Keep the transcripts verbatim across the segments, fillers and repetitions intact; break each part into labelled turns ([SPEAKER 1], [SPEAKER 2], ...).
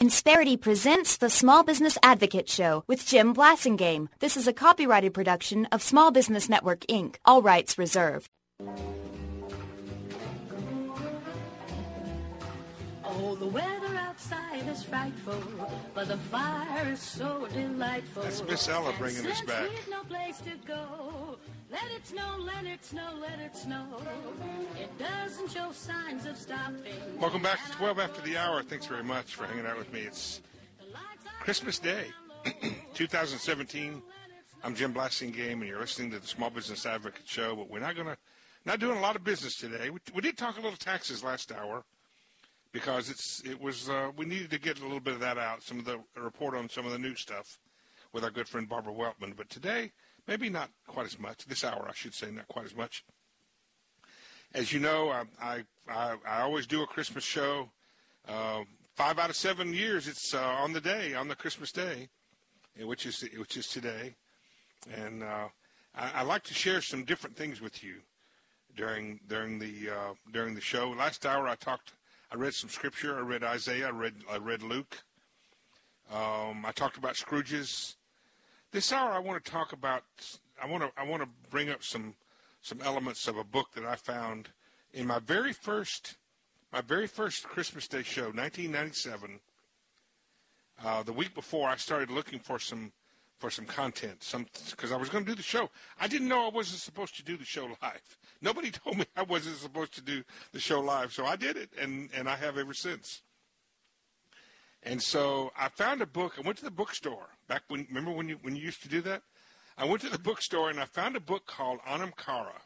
[SPEAKER 1] Insperity presents the Small Business Advocate Show with Jim Blasingame. This is a copyrighted production of Small Business Network, Incorporated. All rights reserved.
[SPEAKER 2] Oh, the weather outside is frightful, but the fire is so delightful.
[SPEAKER 3] That's Miss Ella bringing us back.
[SPEAKER 2] We've no place to go. Let it snow, let it snow, let it snow. It doesn't show signs of stopping.
[SPEAKER 3] Welcome back to twelve after the hour. Thanks very much for hanging out with me. It's Christmas Day, two thousand seventeen. I'm Jim Blasingame, and you're listening to the Small Business Advocate Show. But we're not going to, not doing a lot of business today. We, we did talk a little taxes last hour because it's it was uh, we needed to get a little bit of that out. Some of the report on some of the new stuff with our good friend Barbara Weltman. But today, maybe not quite as much. This hour, I should say, not quite as much. As you know, I I, I, I always do a Christmas show. Uh, five out of seven years, it's uh, on the day, on the Christmas day, which is which is today. And uh, I, I like to share some different things with you during during the uh, during the show. Last hour, I talked. I read some scripture. I read Isaiah. I read I read Luke. Um, I talked about Scrooges. This hour, I want to talk about. I want to. I want to bring up some some elements of a book that I found in my very first my very first Christmas Day show, nineteen ninety-seven. Uh, the week before, I started looking for some for some content, some because I was going to do the show. I didn't know I wasn't supposed to do the show live. Nobody told me I wasn't supposed to do the show live, so I did it, and and I have ever since. And so I found a book. I went to the bookstore back when. Remember when you when you used to do that? I went to the bookstore and I found a book called Anam Cara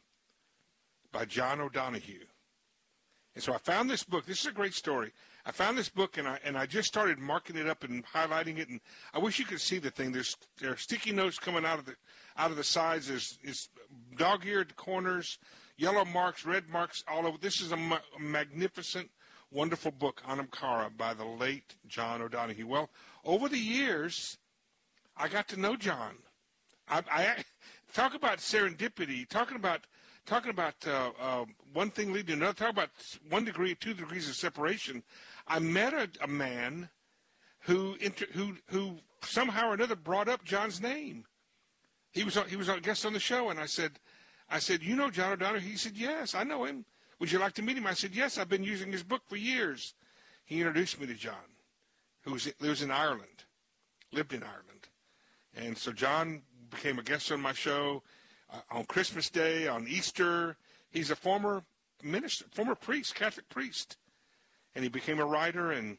[SPEAKER 3] by John O'Donohue. And so I found this book. This is a great story. I found this book and I and I just started marking it up and highlighting it. And I wish you could see the thing. There's there are sticky notes coming out of the out of the sides. There's is dog-eared corners, yellow marks, red marks all over. This is a, ma- a magnificent, wonderful book, Anam Cara, by the late John O'Donohue. Well, over the years, I got to know John. I, I talk about serendipity, talking about talking about uh, uh, one thing leading to another, talk about one degree, two degrees of separation. I met a, a man who inter, who who somehow or another brought up John's name. He was he was a guest on the show, and I said, I said, you know John O'Donohue? He said, yes, I know him. Would you like to meet him? I said, yes, I've been using his book for years. He introduced me to John, who was, lives in Ireland, lived in Ireland. And so John became a guest on my show uh, on Christmas Day, on Easter. He's a former minister, former priest, Catholic priest. And he became a writer, and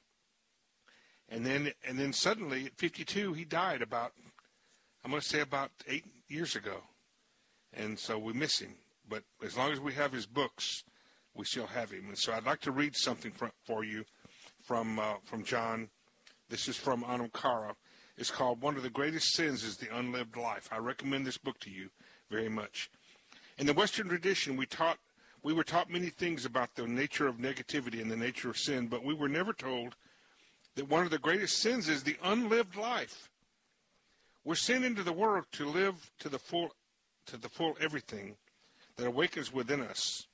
[SPEAKER 3] and then and then suddenly at fifty-two, he died about, I'm going to say about eight years ago. And so we miss him. But as long as we have his books, we still have him. And so I'd like to read something for, for you from uh, from John. This is from Anam Cara. It's called One of the Greatest Sins is the Unlived Life. I recommend this book to you very much. In the Western tradition, we taught we were taught many things about the nature of negativity and the nature of sin, but we were never told that one of the greatest sins is the unlived life. We're sent into the world to live to the full to the full everything that awakens within us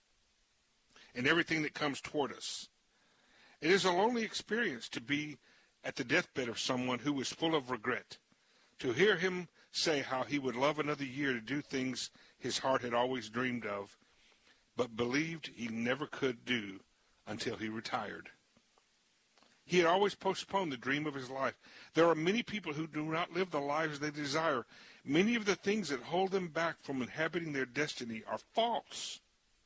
[SPEAKER 3] and everything that comes toward us. It is a lonely experience to be at the deathbed of someone who was full of regret, to hear him say how he would love another year to do things his heart had always dreamed of, but believed he never could do until he retired. He had always postponed the dream of his life. There are many people who do not live the lives they desire. Many of the things that hold them back from inhabiting their destiny are false.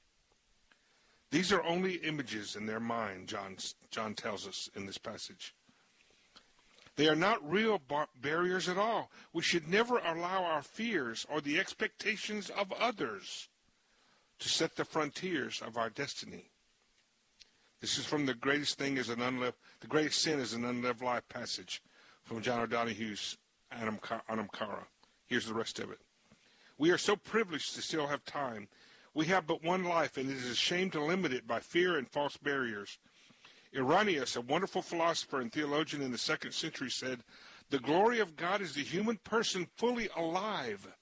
[SPEAKER 3] These are only images in their mind, John, John tells us in this passage. They are not real bar- barriers at all. We should never allow our fears or the expectations of others to set the frontiers of our destiny. This is from the greatest thing is an unlived, the greatest sin is an unlived life passage from John O'Donohue's Anam Cara. Here's the rest of it. We are so privileged to still have time. We have but one life, and it is a shame to limit it by fear and false barriers. Irenaeus, a wonderful philosopher and theologian in the second century, said, "The glory of God is the human person fully alive."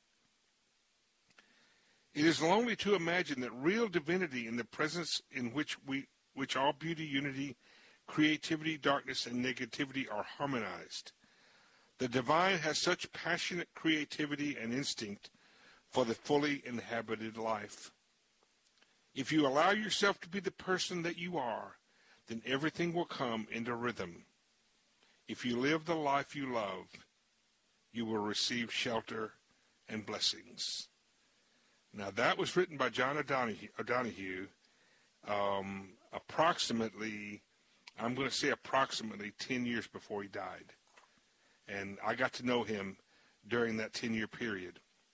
[SPEAKER 3] It is lonely to imagine that real divinity in the presence in which we, which all beauty, unity, creativity, darkness, and negativity are harmonized. The divine has such passionate creativity and instinct for the fully inhabited life. If you allow yourself to be the person that you are, then everything will come into rhythm. If you live the life you love, you will receive shelter and blessings. Now, that was written by John O'Donohue, O'Donohue um, approximately, I'm going to say approximately ten years before he died. And I got to know him during that ten-year period.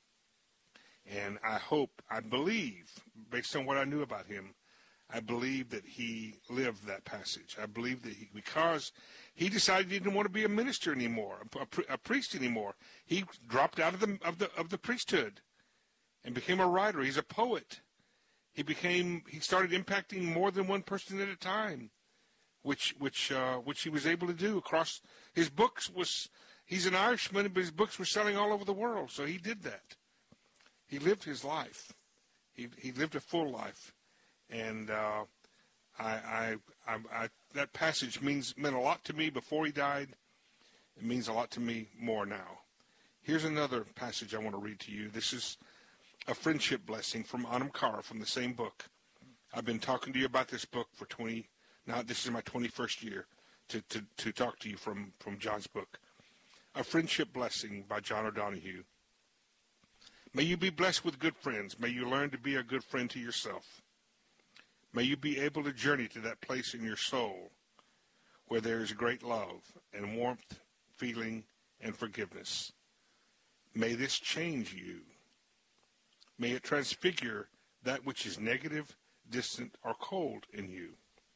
[SPEAKER 3] And I hope, I believe, based on what I knew about him, I believe that he lived that passage. I believe that he, because he decided he didn't want to be a minister anymore, a, a priest anymore. He dropped out of the of the of the priesthood and became a writer. He's a poet. He became he started impacting more than one person at a time, which which uh, which he was able to do across his books. Was he's an Irishman, but his books were selling all over the world. So he did that. He lived his life. He he lived a full life. And uh, I, I, I, I, that passage means meant a lot to me before he died. It means a lot to me more now. Here's another passage I want to read to you. This is a friendship blessing from Anam Cara from the same book. I've been talking to you about this book for twenty. Now this is my twenty-first year to, to, to talk to you from, from John's book. A friendship blessing by John O'Donohue. May you be blessed with good friends. May you learn to be a good friend to yourself. May you be able to journey to that place in your soul where there is great love and warmth, feeling, and forgiveness. May this change you. May it transfigure that which is negative, distant, or cold in you.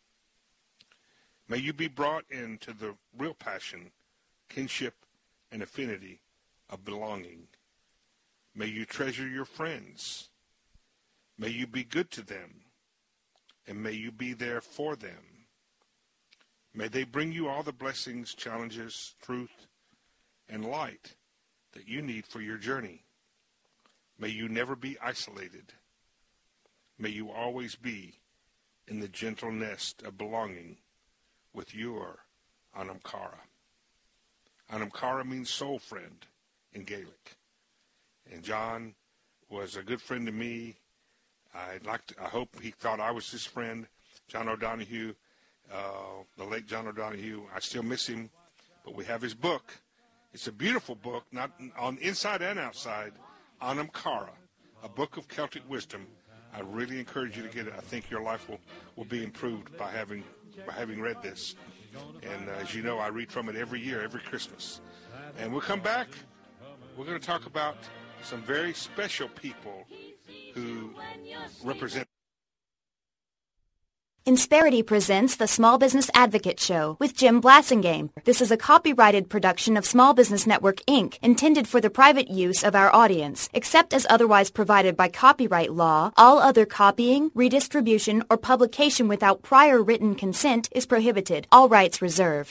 [SPEAKER 3] May you be brought into the real passion, kinship, and affinity of belonging. May you treasure your friends. May you be good to them. And may you be there for them. May they bring you all the blessings, challenges, truth, and light that you need for your journey. May you never be isolated. May you always be in the gentle nest of belonging with your Anam Cara. Anam Cara means soul friend in Gaelic. And John was a good friend to me. I'd like to, I hope he thought I was his friend, John O'Donohue, uh, the late John O'Donohue. I still miss him, but we have his book. It's a beautiful book, not on inside and outside, Anam Cara, a book of Celtic wisdom. I really encourage you to get it. I think your life will, will be improved by having by having read this. And uh, as you know, I read from it every year, every Christmas. And we'll come back. We're going to talk about some very special people who represent.
[SPEAKER 1] Insperity presents the Small Business Advocate Show with Jim Blasingame. This is a copyrighted production of Small Business Network, Incorporated, intended for the private use of our audience. Except as otherwise provided by copyright law, all other copying, redistribution, or publication without prior written consent is prohibited. All rights reserved.